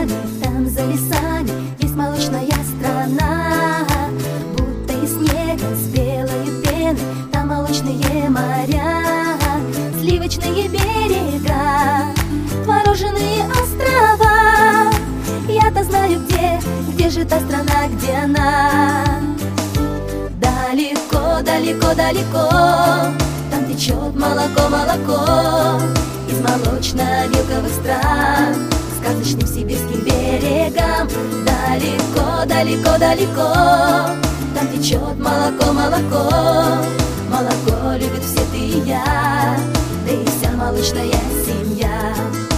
горами, там за лесами есть молочная страна. Будто из снега с белой пеной, там молочные моря, сливочные берега, творожные острова. Я-то знаю, где же та страна, где она. Далеко, далеко, далеко, там течет молоко, молоко из молочно-мелковых стран к сказочным сибирским берегам. Далеко, далеко, далеко, там течет молоко, молоко. Молоко любят все ты и я, да и вся молочная семья.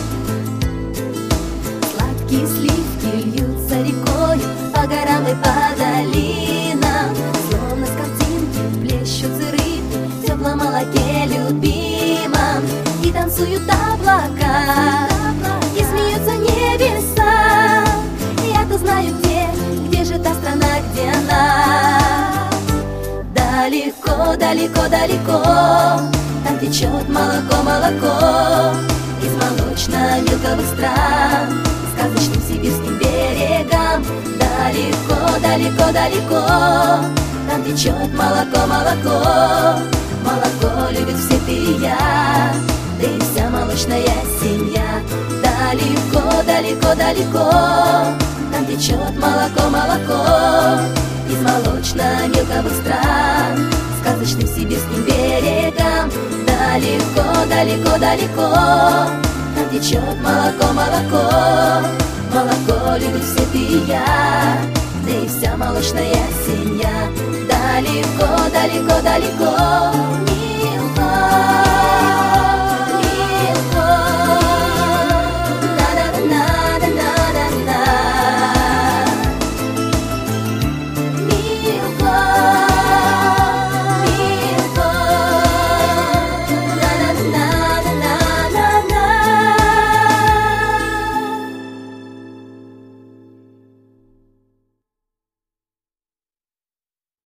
Сладкие сливки льются рекой по горам и по долинам, словно с картинки плещутся рыбки в теплом молоке любимом. И танцуют облака, и смеются небеса. Я-то знаю, где же та страна, где она. Далеко, далеко, далеко, там течет молоко, молоко из молочно-мелковых стран к сказочным сибирским берегам. Далеко, далеко, далеко, там течет молоко, молоко. Молоко любят все ты и я, да и вся молочная семья. Далеко, далеко, далеко, там течет молоко, молоко из молочно-мелковых стран к сказочным сибирским берегам. Далеко, далеко, далеко, там течет молоко, молоко. Молоко любят все ты и я, да и вся молочная семья. Далеко, далеко, далеко, милая.